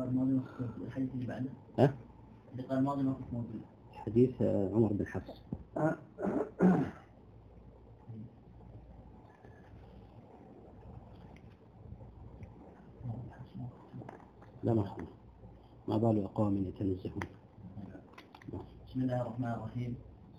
قال الماضي موجود الحديث اللي بعده. اللي قال الماضي موجود. حديث عمر بن حفص. لا ما بال أقوام يتنزهون. بسم الله الرحمن الرحيم.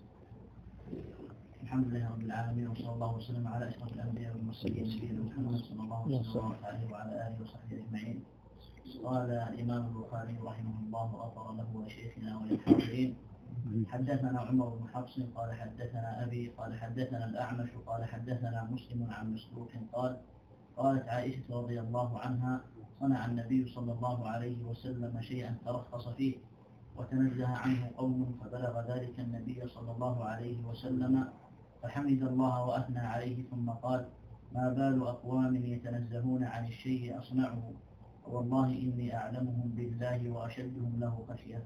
الحمد لله رب العالمين وصلى الله وسلم على أشرف الأنبياء والمرسلين سيدنا محمد صلى الله عليه وعلى آله وصحبه أجمعين. قال الإمام البخاري رحمه الله غفر له وشيخنا وللحاضرين. حدثنا عمر بن حفص قال حدثنا أبي قال حدثنا الأعمش قال حدثنا مسلم عن مسروق قال قالت عائشة رضي الله عنها صنع النبي صلى الله عليه وسلم شيئا ترخص فيه وتنزه عنه قوم فبلغ ذلك النبي صلى الله عليه وسلم فحمد الله وأثنى عليه ثم قال ما بال أقوام يتنزهون عن الشيء أصنعه والله إني أعلمهم بالله وأشدهم له خشية.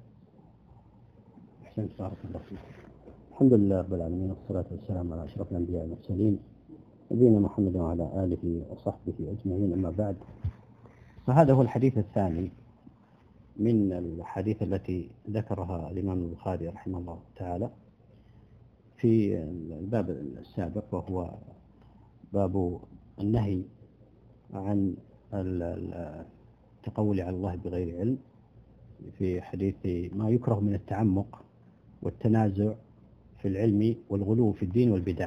الحمد لله رب العالمين والصلاة والسلام على أشرف الأنبياء والمرسلين نبينا محمد وعلى آله وصحبه أجمعين. أما بعد، فهذا هو الحديث الثاني من الحديث التي ذكرها الإمام البخاري رحمه الله تعالى في الباب السابق، وهو باب النهي عن التقول على الله بغير علم، في حديث ما يكره من التعمق والتنازع في العلم والغلو في الدين والبدع.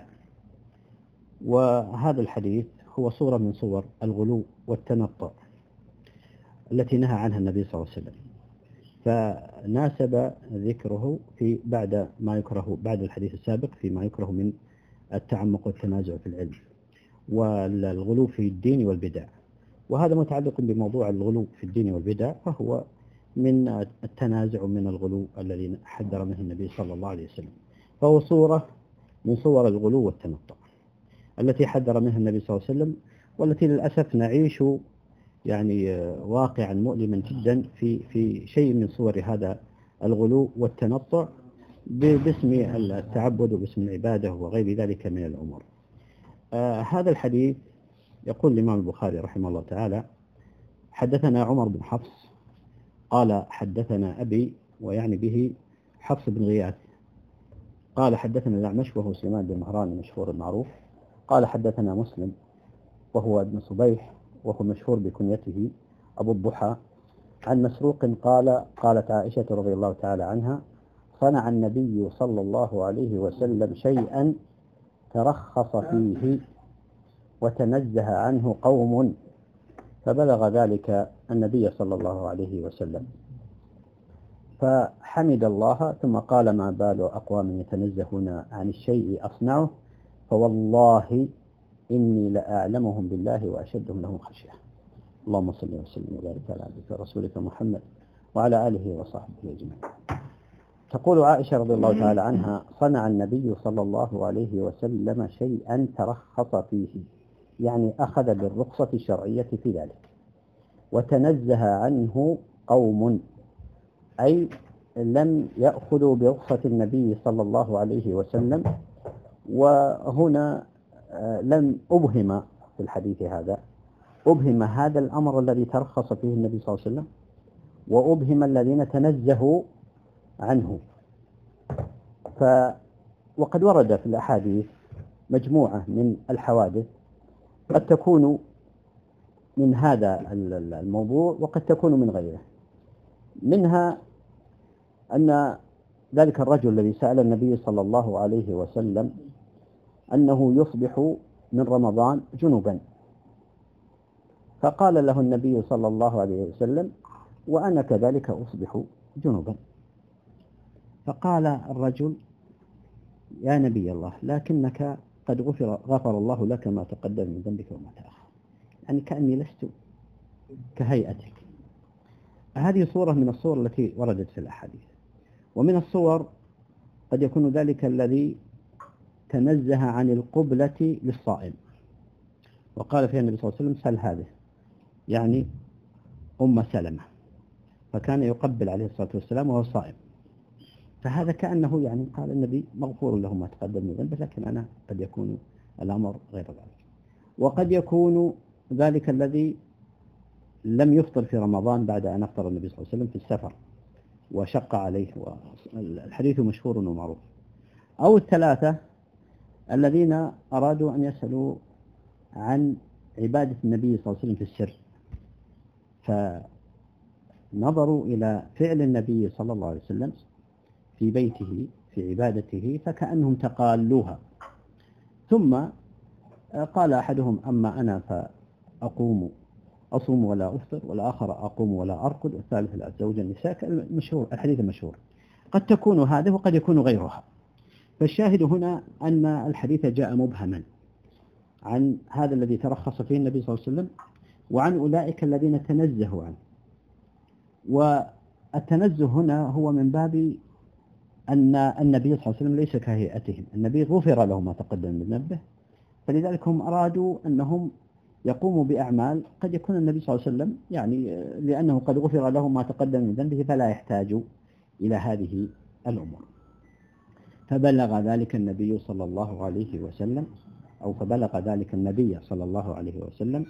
وهذا الحديث هو صورة من صور الغلو والتنطع التي نهى عنها النبي صلى الله عليه وسلم، فناسب ذكره في بعد ما يكره بعد الحديث السابق فيما يكره من التعمق والتنازع في العلم والغلو في الدين والبدع. وهذا متعلق بموضوع الغلو في الدين والبدع، فهو من التنازع من الغلو الذي حذر منه النبي صلى الله عليه وسلم، فهو صورة من صور الغلو والتنطع التي حذر منها النبي صلى الله عليه وسلم، والتي للأسف نعيش يعني واقعا مؤلما جدا في شيء من صور هذا الغلو والتنطع باسم التعبد وباسم العبادة وغير ذلك من الأمور. هذا الحديث يقول الإمام البخاري رحمه الله تعالى حدثنا عمر بن حفص قال حدثنا أبي، ويعني به حفص بن غياث، قال حدثنا الأعمش وهو سليمان بن مهران المشهور المعروف، قال حدثنا مسلم وهو ابن صبيح وهو مشهور بكنيته أبو الضحى، عن مسروق قال قالت عائشة رضي الله تعالى عنها صنع النبي صلى الله عليه وسلم شيئا ترخص فيه وتنزه عنه قوم فبلغ ذلك النبي صلى الله عليه وسلم فحمد الله ثم قال ما بال أقوام يتنزهون عن الشيء أصنعه فوالله إني لأعلمهم بالله وأشدهم له خشية. اللهم صل وسلم وبارك على عبدك ورسولك محمد وعلى آله وصحبه أجمعين. تقول عائشة رضي الله تعالى عنها صنع النبي صلى الله عليه وسلم شيئا ترخص فيه، يعني أخذ بالرخصة الشرعية في ذلك، وتنزه عنه قوم أي لم يأخذوا برخصة النبي صلى الله عليه وسلم. وهنا لم أبهم في الحديث هذا، أبهم هذا الأمر الذي ترخص فيه النبي صلى الله عليه وسلم، وأبهم الذين تنزهوا عنه. وقد ورد في الأحاديث مجموعة من الحوادث قد تكون من هذا الموضوع وقد تكون من غيره. منها أن ذلك الرجل الذي سأل النبي صلى الله عليه وسلم أنه يصبح من رمضان جنبا، فقال له النبي صلى الله عليه وسلم وأنا كذلك أصبح جنبا. فقال الرجل يا نبي الله لكنك قد غفر الله لك ما تقدم من ذنبك وما تأخر، يعني كأني لست كهيئتك. هذه صورة من الصور التي وردت في الأحاديث. ومن الصور قد يكون ذلك الذي تنزه عن القبلة للصائم، وقال فيها النبي صلى الله عليه وسلم سل هذه، يعني أم سلمة، فكان يقبل عليه الصلاة والسلام وهو صائم، فهذا كأنه يعني قال النبي مغفور له ما تقدم من ذنبه، لكن أنا قد يكون الأمر غير ذلك. وقد يكون ذلك الذي لم يفطر في رمضان بعد أن أفطر النبي صلى الله عليه وسلم في السفر وشق عليه، والحديث مشهور ومعروف. أو الثلاثة الذين أرادوا أن يسألوا عن عبادة النبي صلى الله عليه وسلم في السر، فنظروا إلى فعل النبي صلى الله عليه وسلم في بيته في عبادته فكأنهم تقالوها، ثم قال أحدهم: أما أنا فأقوم أصوم ولا أفطر، والآخر أقوم ولا أرقد، والثالث لا أتزوج النساء. المشهور الحديث المشهور قد تكون هذه وقد يكون غيرها. فالشاهد هنا أن الحديث جاء مبهما عن هذا الذي ترخص فيه النبي صلى الله عليه وسلم وعن أولئك الذين تنزهوا عنه. والتنزه هنا هو من باب أن النبي صلى الله عليه وسلم ليس كهيئتهم، النبي غفر له ما تقدم من ذنبه، فلذلك هم أرادوا أنهم يقوموا بأعمال قد يكون النبي صلى الله عليه وسلم يعني لأنه قد غفر له ما تقدم من ذنبه فلا يحتاج إلى هذه الأمور. فبلغ ذلك النبي صلى الله عليه وسلم، أو فبلغ ذلك النبي صلى الله عليه وسلم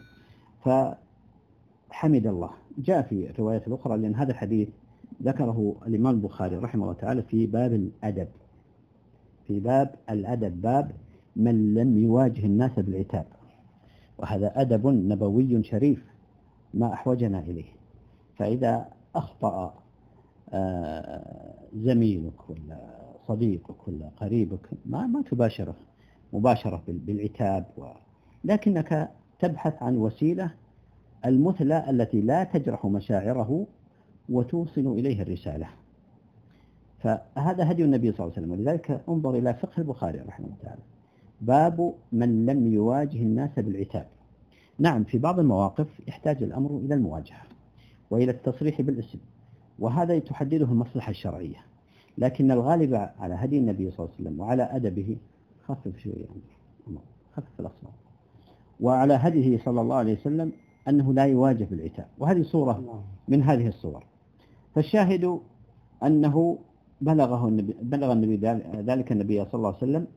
فحمد الله. جاء في الرواية الأخرى، لأن هذا الحديث ذكره الإمام البخاري رحمه الله تعالى في باب الأدب، في باب الأدب، باب من لم يواجه الناس بالعتاب، وهذا أدب نبوي شريف ما أحوجنا إليه. فإذا أخطأ زميلك ولا صديقك ولا قريبك ما تباشره مباشرة بالعتاب، لكنك تبحث عن وسيلة المثلى التي لا تجرح مشاعره وتوصل إليه الرسالة. فهذا هدي النبي صلى الله عليه وسلم، ولذلك انظر إلى فقه البخاري رحمه الله تعالى، باب من لم يواجه الناس بالعتاب. نعم في بعض المواقف يحتاج الأمر إلى المواجهة وإلى التصريح بالاسم، وهذا تحدده المصلحة الشرعية، لكن الغالب على هدي النبي صلى الله عليه وسلم وعلى أدبه خفف شوية يعني خفف الأصوات، وعلى هديه صلى الله عليه وسلم أنه لا يواجه بالعتاب، وهذه صورة من هذه الصور. فالشاهد أنه بلغ النبي ذلك النبي صلى الله عليه وسلم،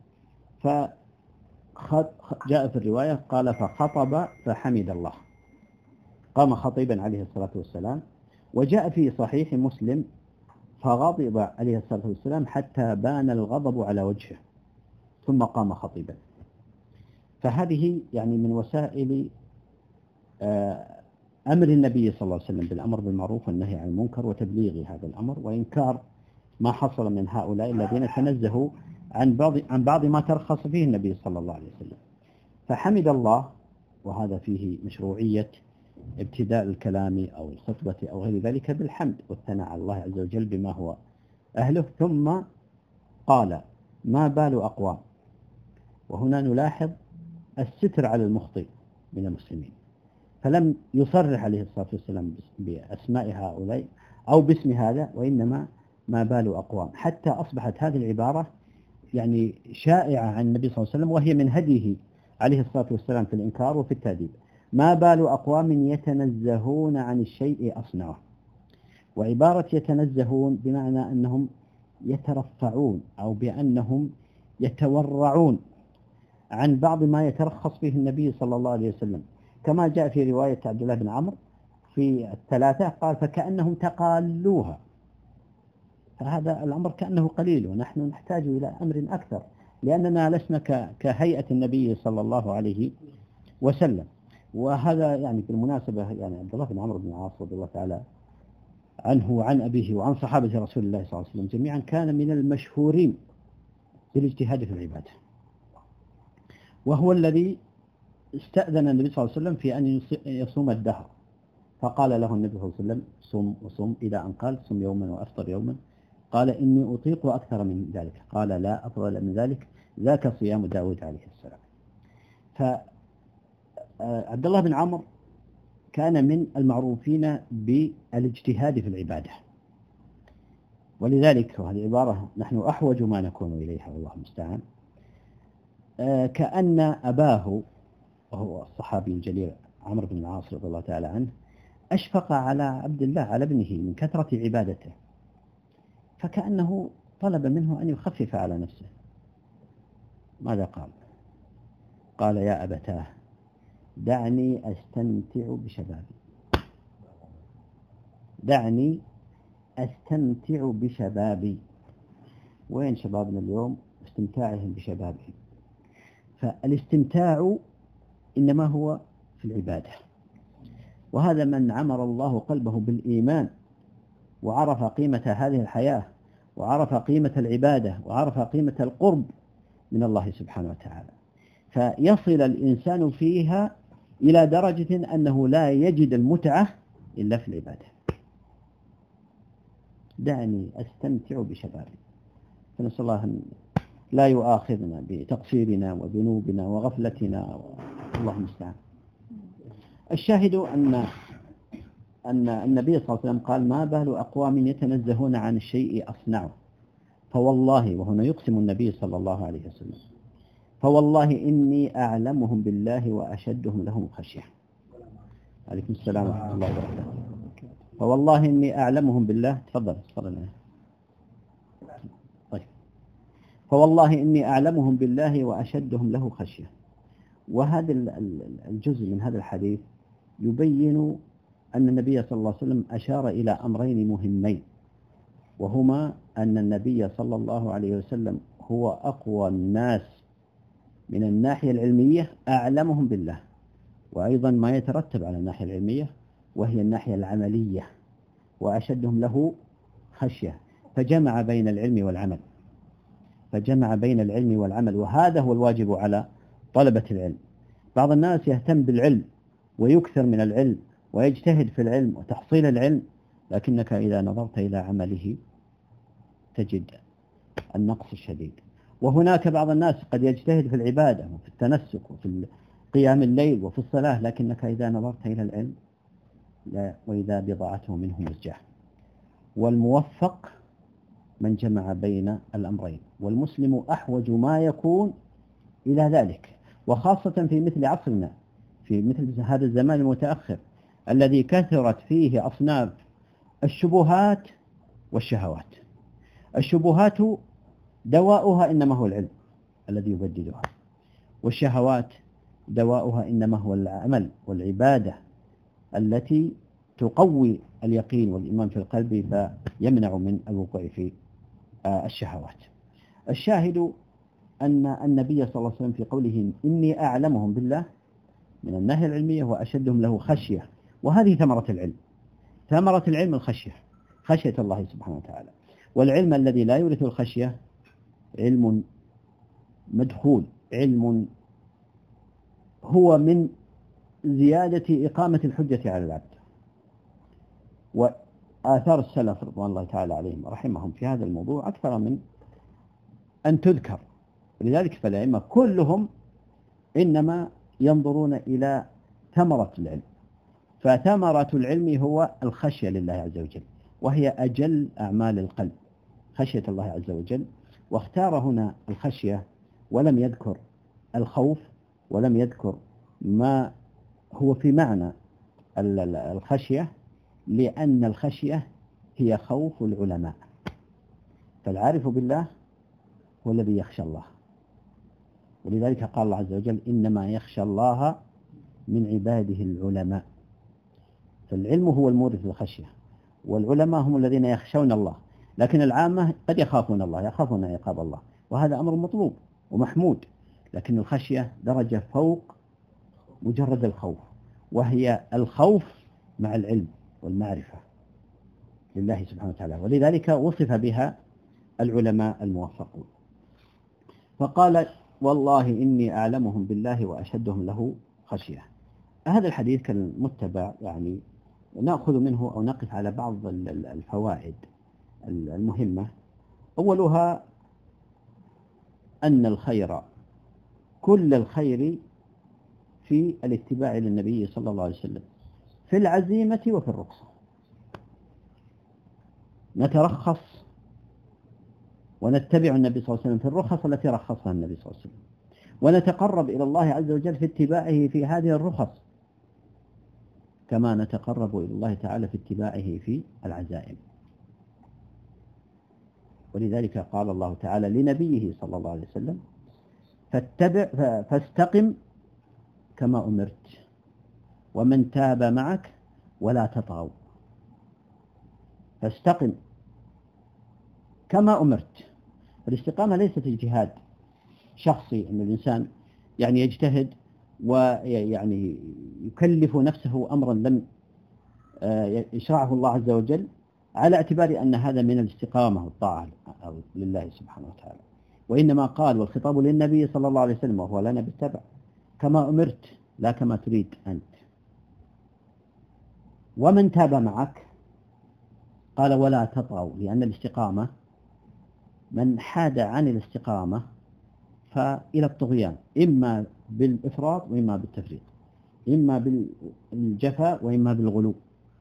فجاء في الرواية قال: فخطب فحمد الله، قام خطيبا عليه الصلاة والسلام. وجاء في صحيح مسلم: فغضب عليه الصلاة والسلام حتى بان الغضب على وجهه ثم قام خطيبا. فهذه يعني من وسائل أمر النبي صلى الله عليه وسلم بالأمر بالمعروف والنهي عن المنكر وتبليغ هذا الأمر وإنكار ما حصل من هؤلاء الذين تنزهوا عن بعض ما ترخص فيه النبي صلى الله عليه وسلم. فحمد الله، وهذا فيه مشروعية ابتداء الكلام أو الخطبة أو غير ذلك بالحمد والثناء على الله عز وجل بما هو أهله. ثم قال: ما بال أقوام. وهنا نلاحظ الستر على المخطئ من المسلمين، فلم يصرح عليه الصلاة والسلام بأسماء هؤلاء أو باسم هذا، وإنما ما بال أقوام، حتى أصبحت هذه العبارة يعني شائعة عن النبي صلى الله عليه وسلم، وهي من هديه عليه الصلاة والسلام في الإنكار وفي التأديب. ما بال أقوام يتنزهون عن الشيء أصنعه. وعبارة يتنزهون بمعنى أنهم يترفعون أو بأنهم يتورعون عن بعض ما يترخص فيه النبي صلى الله عليه وسلم، كما جاء في رواية عبد الله بن عمرو في الثلاثة قال: فكأنهم تقالوها. فهذا الأمر كأنه قليل، ونحن نحتاج إلى أمر أكثر، لأننا لسنا كهيئة النبي صلى الله عليه وسلم. وهذا يعني في المناسبة يعني عبد الله بن عمرو بن العاص رضي الله تعالى عنه وعن أبيه وعن صحابة رسول الله صلى الله عليه وسلم جميعا كان من المشهورين بالاجتهاد في العبادة، وهو الذي استأذن النبي صلى الله عليه وسلم في أن يصوم الدهر، فقال له النبي صلى الله عليه وسلم: صم وصم، إلى أن قال: صم يوما وأفطر يوما. قال: إني أطيق أكثر من ذلك. قال: لا أفضل من ذلك، ذاك صيام داود عليه السلام. فعبد الله بن عمرو كان من المعروفين بالاجتهاد في العبادة، ولذلك وهذه عبارة نحن أحوج ما نكون إليها والله المستعان. كأن أباه وهو الصحابي الجليل عمرو بن العاص رضي الله تعالى عنه أشفق على عبد الله على ابنه من كثرة عبادته، فكأنه طلب منه أن يخفف على نفسه. ماذا قال؟ قال: يا أبتاه دعني أستمتع بشبابي. دعني أستمتع بشبابي. وين شبابنا اليوم؟ استمتاعهم بشبابهم. فالاستمتاع إنما هو في العبادة، وهذا من عمر الله قلبه بالإيمان وعرف قيمة هذه الحياة وعرف قيمة العبادة وعرف قيمة القرب من الله سبحانه وتعالى، فيصل الإنسان فيها إلى درجة أنه لا يجد المتعة إلا في العبادة. دعني أستمتع بشبابي. فنسأل الله أن لا يؤاخذنا بتقصيرنا وذنوبنا وغفلتنا، الله المستعان. الشاهد أن النبي صلى الله عليه وسلم قال: ما بال أقوام يتنزهون عن الشيء أصنعه، فوالله، وهنا يقسم النبي صلى الله عليه وسلم، فوالله إني أعلمهم بالله وأشدهم لهم خشية. عليكم السلام ورحمة الله وبركاته. فوالله إني أعلمهم بالله. تفضل. طيب. فوالله إني أعلمهم بالله وأشدهم له خشية. وهذا الجزء من هذا الحديث يبين أن النبي صلى الله عليه وسلم أشار إلى أمرين مهمين، وهما أن النبي صلى الله عليه وسلم هو أقوى الناس من الناحية العلمية، أعلمهم بالله، وأيضا ما يترتب على الناحية العلمية وهي الناحية العملية، وأشدهم له خشية. فجمع بين العلم والعمل، وهذا هو الواجب على طلبة العلم. بعض الناس يهتم بالعلم ويكثر من العلم ويجتهد في العلم وتحصيل العلم، لكنك إذا نظرت إلى عمله تجد النقص الشديد. وهناك بعض الناس قد يجتهد في العبادة وفي التنسك وفي قيام الليل وفي الصلاة، لكنك إذا نظرت إلى العلم لا، وإذا بضاعته منه مزجاة. والموفق من جمع بين الأمرين، والمسلم أحوج ما يكون إلى ذلك، وخاصة في مثل عصرنا، في مثل هذا الزمان المتأخر الذي كثرت فيه أصناف الشبهات والشهوات. الشبهات دواؤها إنما هو العلم الذي يبددها، والشهوات دواؤها إنما هو العمل والعبادة التي تقوي اليقين والإيمان في القلب فيمنع من الوقوع في الشهوات. الشاهد أن النبي صلى الله عليه وسلم في قوله إني أعلمهم بالله من الناحية العلمية وأشدهم له خشية، وهذه ثمرة العلم. ثمرة العلم الخشية، خشية الله سبحانه وتعالى. والعلم الذي لا يورث الخشية علم مدخول، علم هو من زيادة إقامة الحجة على العبد. وآثار السلف رضوان الله تعالى عليهم رحمهم في هذا الموضوع أكثر من أن تذكر، ولذلك فالأئمة كلهم إنما ينظرون إلى ثمرة العلم. فثمرة العلم هو الخشية لله عز وجل، وهي أجل أعمال القلب، خشية الله عز وجل. واختار هنا الخشية ولم يذكر الخوف، ولم يذكر ما هو في معنى الخشية، لأن الخشية هي خوف العلماء. فالعارف بالله هو الذي يخشى الله، ولذلك قال الله عز وجل إنما يخشى الله من عباده العلماء. فالعلم هو المورث للخشية، والعلماء هم الذين يخشون الله، لكن العامة قد يخافون الله، يخافون عقاب الله، وهذا أمر مطلوب ومحمود. لكن الخشية درجة فوق مجرد الخوف، وهي الخوف مع العلم والمعرفة لله سبحانه وتعالى، ولذلك وصف بها العلماء الموفقون. فقال والله إني أعلمهم بالله وأشدهم له خشية. هذا الحديث كان متبع، يعني نأخذ منه أو نقف على بعض الفوائد المهمة. أولها أن الخير، كل الخير في الاتباع للنبي صلى الله عليه وسلم في العزيمة وفي الرخصة. نترخص ونتبع النبي صلى الله عليه وسلم في الرخص التي رخصها النبي صلى الله عليه وسلم، ونتقرب إلى الله عز وجل في اتباعه في هذه الرخص، كما نتقرب إلى الله تعالى في اتباعه في العزائم. ولذلك قال الله تعالى لنبيه صلى الله عليه وسلم فاستقم كما أمرت ومن تاب معك ولا تطغوا. فاستقم كما أمرت. الاستقامة ليست اجتهاد شخصي أن الإنسان يعني يجتهد ويعني يكلف نفسه أمرا لم يشرعه الله عز وجل على اعتبار أن هذا من الاستقامة والطاعة لله سبحانه وتعالى، وإنما قال والخطاب للنبي صلى الله عليه وسلم وهو لنا بالتبع كما أمرت لا كما تريد أنت. ومن تاب معك قال ولا تطغوا، لأن الاستقامة من حاد عن الاستقامة فإلى الطغيان، إما بالإفراط وإما بالتفريط، إما بالجفاء وإما بالغلو.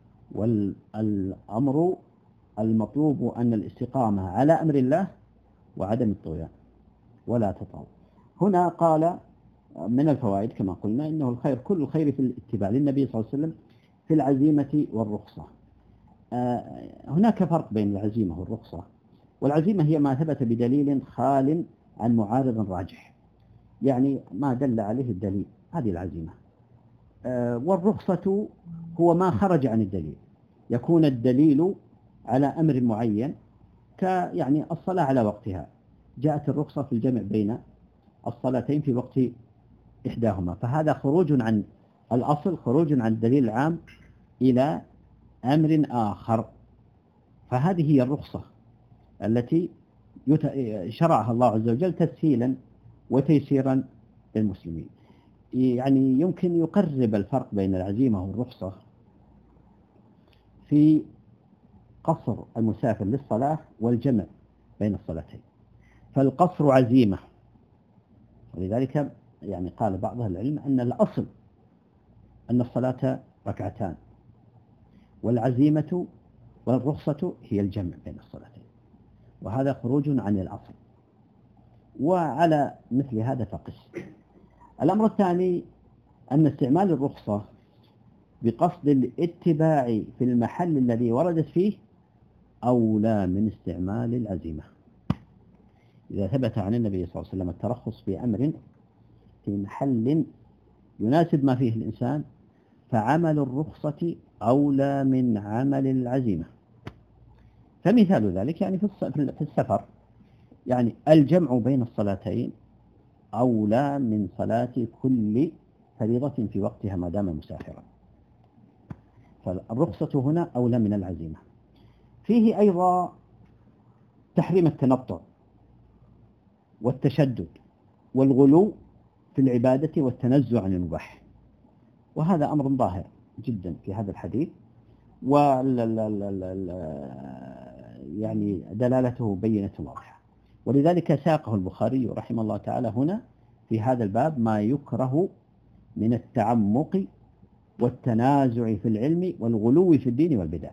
والأمر المطلوب أن الاستقامة على أمر الله وعدم الطغيان. ولا تطغوا هنا قال من الفوائد كما قلنا إنه الخير كل الخير في الاتباع للنبي صلى الله عليه وسلم في العزيمة والرخصة. هناك فرق بين العزيمة والرخصة. والعزيمة هي ما ثبت بدليل خال عن معارض راجح، يعني ما دل عليه الدليل، هذه العزيمة. والرخصة هو ما خرج عن الدليل، يكون الدليل على أمر معين يعني الصلاة على وقتها، جاءت الرخصة في الجمع بين الصلاتين في وقت إحداهما، فهذا خروج عن الأصل، خروج عن الدليل العام إلى أمر آخر. فهذه هي الرخصة التي شرعها الله عز وجل تسهيلا وتيسيرا للمسلمين. يعني يمكن يقرب الفرق بين العزيمة والرخصة في قصر المسافر للصلاة والجمع بين الصلاتين. فالقصر عزيمة، ولذلك يعني قال بعض أهل العلم أن الأصل أن الصلاة ركعتان، والعزيمة والرخصة هي الجمع بين الصلاتين، وهذا خروج عن الأصل. وعلى مثل هذا فقس. الأمر الثاني أن استعمال الرخصة بقصد الاتباع في المحل الذي وردت فيه أولى من استعمال العزيمة. إذا ثبت عن النبي صلى الله عليه وسلم الترخص في أمر في محل يناسب ما فيه الإنسان فعمل الرخصة أولى من عمل العزيمة. فمثال ذلك يعني في السفر، يعني الجمع بين الصلاتين أولى من صلاة كل فريضة في وقتها ما دام مسافرا. فالرخصة هنا أولى من العزيمة. فيه أيضا تحريم التنطع والتشدد والغلو في العبادة والتنزع عن المباح، وهذا أمر ظاهر جدا في هذا الحديث، يعني دلالته بينة واضحة. ولذلك ساقه البخاري رحمه الله تعالى هنا في هذا الباب ما يكره من التعمق والتنازع في العلم والغلو في الدين والبدع.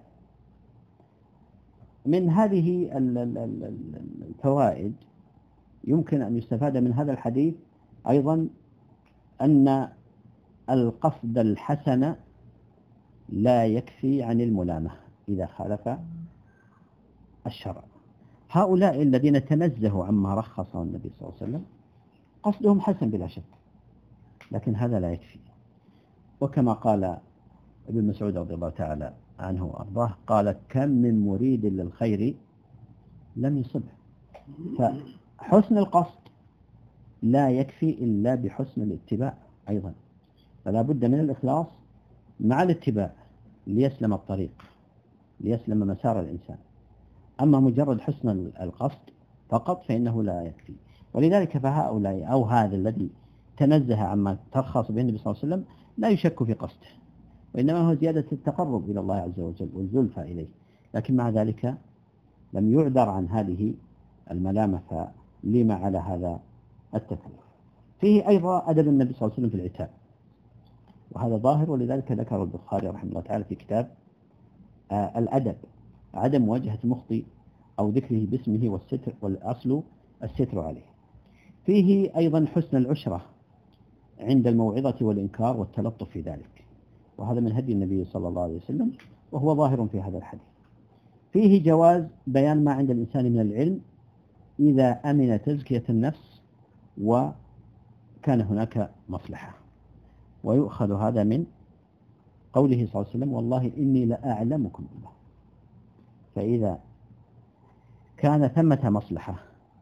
من هذه الفوائد يمكن أن يستفاد من هذا الحديث أيضا أن القصد الحسن لا يكفي عن الملامة إذا خالف الشرع. هؤلاء الذين تنزهوا عما رخصه النبي صلى الله عليه وسلم قصدهم حسن بلا شك، لكن هذا لا يكفي. وكما قال ابن مسعود رضي الله تعالى عنه وأرضاه قال كم من مريد للخير لم يصبه. فحسن القصد لا يكفي إلا بحسن الاتباع أيضا، فلا بد من الإخلاص مع الاتباع ليسلم الطريق، ليسلم مسار الإنسان. أما مجرد حسن القصد فقط فإنه لا يكفي. ولذلك فهؤلاء أو هذا الذي تنزه عما ترخص به النبي صلى الله عليه وسلم لا يشك في قصده، وإنما هو زيادة التقرب إلى الله عز وجل والزلفى إليه، لكن مع ذلك لم يعذر عن هذه الملامة فلما على هذا التكلف. فيه أيضا أدب النبي صلى الله عليه وسلم في العتاب، وهذا ظاهر، ولذلك ذكر البخاري رحمه الله تعالى في كتاب الأدب عدم مواجهة المخطئ أو ذكره باسمه والستر، والأصل الستر عليه. فيه أيضا حسن العشرة عند الموعظة والإنكار والتلطف في ذلك، وهذا من هدي النبي صلى الله عليه وسلم وهو ظاهر في هذا الحديث. فيه جواز بيان ما عند الإنسان من العلم إذا أمن تزكية النفس وكان هناك مصلحة. ويؤخذ هذا من قوله صلى الله عليه وسلم والله إني لأعلمكم بالله، فإذا كان ثمة مصلحة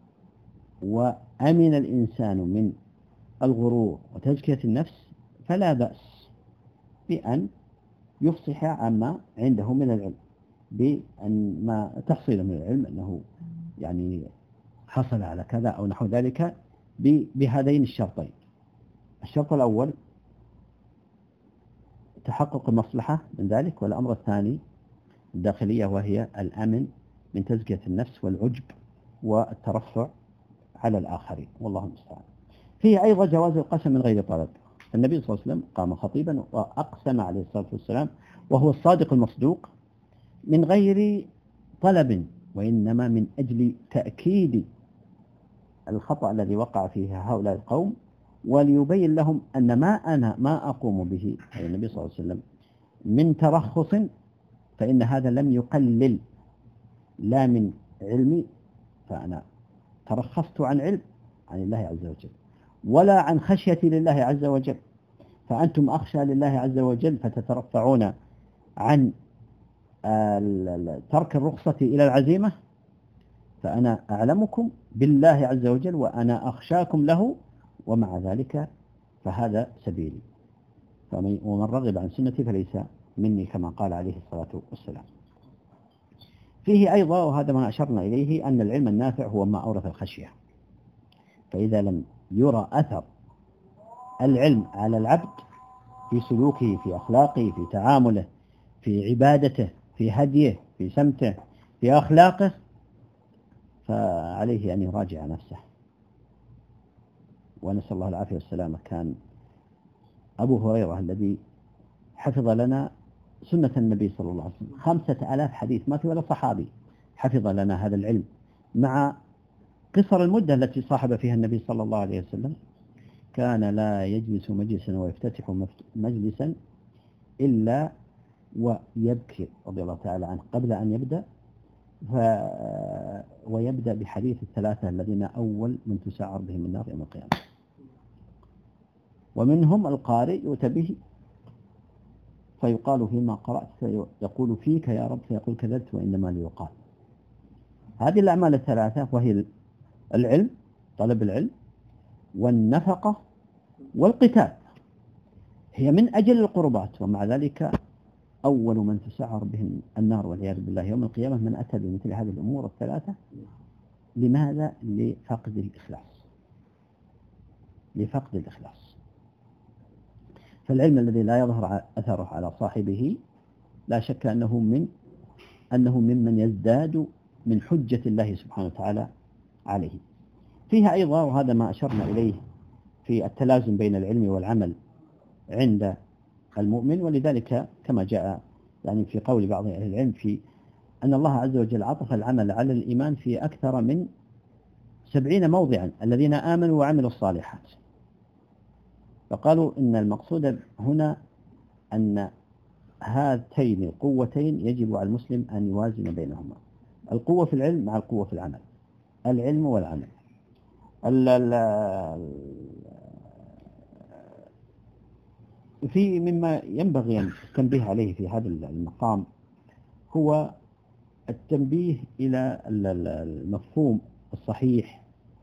وأمن الإنسان من الغرور وتزكية النفس فلا بأس بأن يفصح عما عنده من العلم، بأن ما تحصيله من العلم أنه يعني حصل على كذا أو نحو ذلك بهذين الشرطين. الشرط الأول تحقق المصلحة من ذلك، والأمر الثاني الداخلية وهي الأمن من تزكية النفس والعجب والترفع على الآخرين، والله المستعان. فيه أيضا جواز القسم من غير طلب. النبي صلى الله عليه وسلم قام خطيبا وأقسم عليه الصلاة والسلام وهو الصادق المصدوق من غير طلب، وإنما من أجل تأكيد الخطأ الذي وقع فيه هؤلاء القوم، وليبين لهم أن ما أقوم به أي النبي صلى الله عليه وسلم من ترخص فإن هذا لم يقلل لا من علمي، فأنا ترخصت عن علم عن الله عز وجل، ولا عن خشيتي لله عز وجل، فأنتم أخشى لله عز وجل فتترفعون عن ترك الرخصة إلى العزيمة، فأنا أعلمكم بالله عز وجل وأنا أخشاكم له، ومع ذلك فهذا سبيلي، ومن رغب عن سنتي فليس مني كما قال عليه الصلاة والسلام. فيه أيضا وهذا ما أشرنا إليه أن العلم النافع هو ما أورث الخشية، فإذا لم يرى أثر العلم على العبد في سلوكه في أخلاقه في تعامله في عبادته في هديه في سمته في أخلاقه فعليه أن يراجع نفسه، ونسأل الله العافية والسلامة. كان أبو هريرة الذي حفظ لنا سنة النبي صلى الله عليه وسلم 5000 حديث، ما في ولا صحابي حفظ لنا هذا العلم مع قصر المدة التي صاحب فيها النبي صلى الله عليه وسلم. كان لا يجلس مجلسا ويفتتح مجلسا إلا ويبكي رضي الله تعالى عنه قبل أن يبدأ، ويبدأ بحديث الثلاثة الذين أول من تسعر بهم النار يوم القيامة، ومنهم القارئ يؤتى به فيقال فيما قرأت فيقول فيك يا رب فيقول كذبت وإنما ليقال. هذه الأعمال الثلاثة وهي العلم طلب العلم والنفقة والقتال هي من أجل القربات، ومع ذلك أول من تسعر بهم النار والعياذ بالله يوم القيامة من أتى بمثل هذه الأمور الثلاثة. لماذا؟ لفقد الإخلاص، لفقد الإخلاص. فالعلم الذي لا يظهر أثره على صاحبه لا شك أنه ممن يزداد من حجة الله سبحانه وتعالى عليه. فيها أيضا وهذا ما أشرنا إليه في التلازم بين العلم والعمل عند المؤمن، ولذلك كما جاء يعني في قول بعض أهل العلم في أن الله عز وجل عطف العمل على الإيمان في أكثر من 70 موضعا الذين آمنوا وعملوا الصالحات، فقالوا إن المقصود هنا أن هاتين القوتين يجب على المسلم أن يوازن بينهما، القوة في العلم مع القوة في العمل، العلم والعمل. في مما ينبغي أن التنبيه عليه في هذا المقام هو التنبيه إلى المفهوم الصحيح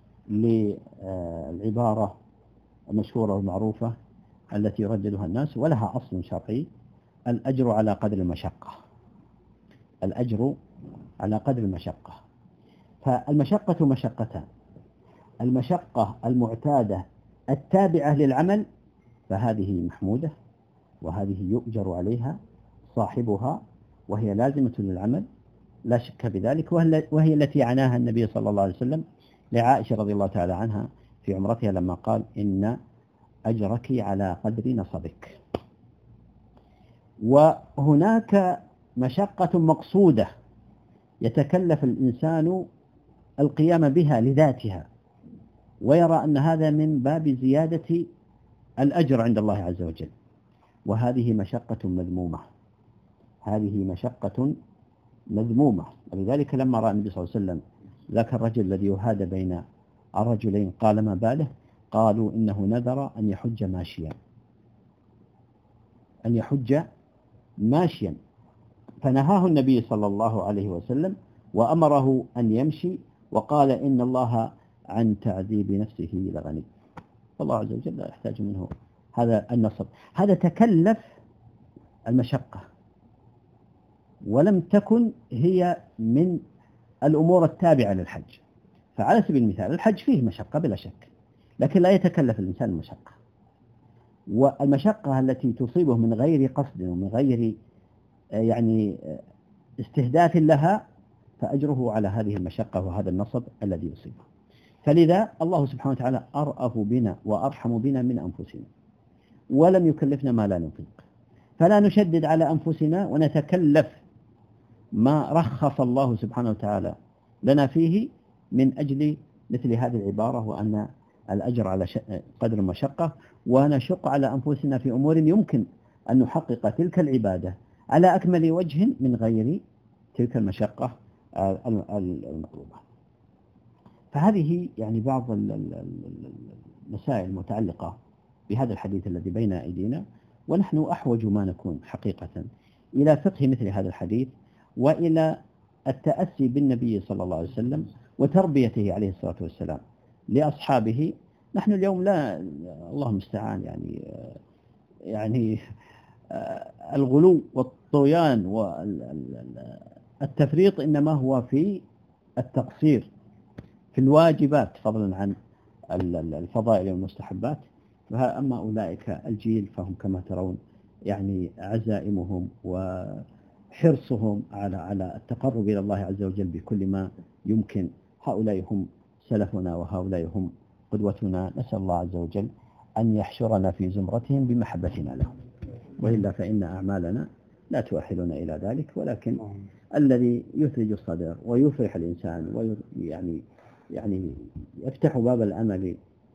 للعبارة المشهورة والمعروفة التي يرددها الناس ولها أصل شرعي: الأجر على قدر المشقة. الأجر على قدر المشقة. فالمشقة مشقتان: المشقة المعتادة التابعة للعمل فهذه محمودة وهذه يؤجر عليها صاحبها وهي لازمة للعمل لا شك بذلك، وهي التي عناها النبي صلى الله عليه وسلم لعائشة رضي الله تعالى عنها في عمرتها لما قال: إن أجرك على قدر نصبك. وهناك مشقة مقصودة يتكلف الإنسان القيام بها لذاتها ويرى أن هذا من باب زيادة الأجر عند الله عز وجل، وهذه مشقة مذمومة، هذه مشقة مذمومة. ولذلك لما رأى النبي صلى الله عليه وسلم ذاك الرجل الذي يهادى بين الرجلين قال: ما باله؟ قالوا: إنه نذر أن يحج ماشيا، أن يحج ماشيا. فنهاه النبي صلى الله عليه وسلم وأمره أن يمشي، وقال إن الله عن تعذيب نفسه لغني. الله عز وجل لا يحتاج منه هذا النصب. هذا تكلف المشقة ولم تكن هي من الأمور التابعة للحج. فعلى سبيل المثال الحج فيه مشقة بلا شك، لكن لا يتكلف الإنسان المشقة، والمشقة التي تصيبه من غير قصد ومن غير يعني استهداف لها فأجره على هذه المشقة وهذا النصب الذي يصيبه. فلذا الله سبحانه وتعالى أرأف بنا وأرحم بنا من أنفسنا، ولم يكلفنا ما لا نطيق، فلا نشدد على أنفسنا ونتكلف ما رخص الله سبحانه وتعالى لنا فيه من أجل مثل هذه العبارة، وأن الأجر على قدر المشقة، ونشق على أنفسنا في أمور يمكن أن نحقق تلك العبادة على أكمل وجه من غير تلك المشقة المطلوبة. فهذه يعني بعض المسائل المتعلقة بهذا الحديث الذي بين أيدينا، ونحن أحوج ما نكون حقيقة إلى فقه مثل هذا الحديث وإلى التأسي بالنبي صلى الله عليه وسلم وتربيته عليه الصلاة والسلام لأصحابه. نحن اليوم لا، الله المستعان، يعني الغلو والطغيان والتفريط إنما هو في التقصير في الواجبات فضلا عن الفضائل والمستحبات. أما أولئك الجيل فهم كما ترون يعني عزائمهم وحرصهم على التقرب إلى الله عز وجل بكل ما يمكن. هؤلاء هم سلفنا وهؤلاء هم قدوتنا، نسأل الله عز وجل أن يحشرنا في زمرتهم بمحبتنا لهم، وإلا فإن أعمالنا لا تؤهلنا إلى ذلك. ولكن الذي يثلج الصدر ويفرح الإنسان يعني يفتح باب الأمل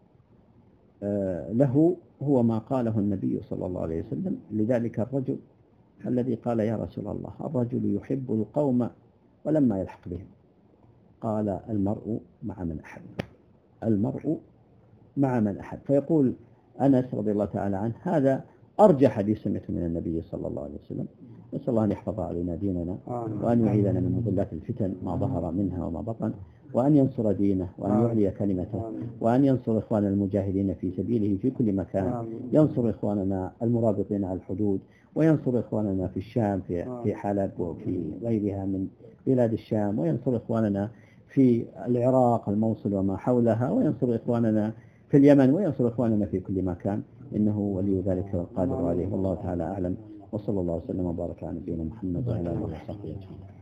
له هو ما قاله النبي صلى الله عليه وسلم لذلك الرجل الذي قال: يا رسول الله، الرجل يحب القوم ولما يلحق بهم. قال: المرء مع من أحب، المرء مع من أحب. فيقول أنس رضي الله تعالى عنه: هذا أرجى حديث سمعته من النبي صلى الله عليه وسلم. نسأل الله أن يحفظ علينا ديننا، وأن يعيذنا من مضلات الفتن ما ظهر منها وما بطن، وأن ينصر دينه، وأن يعلي كلمته، وأن ينصر إخواننا المجاهدين في سبيله في كل مكان، ينصر إخواننا المرابطين على الحدود، وينصر إخواننا في الشام في حلب وفي غيرها من بلاد الشام، وينصر إخواننا في العراق الموصل وما حولها، وينصر إخواننا في اليمن، وينصر إخواننا في كل مكان، إنه ولي ذلك والقادر عليه. والله تعالى أعلم، وصلى الله وسلم وبارك على نبينا محمد وعلى آله وصحبه أجمعين.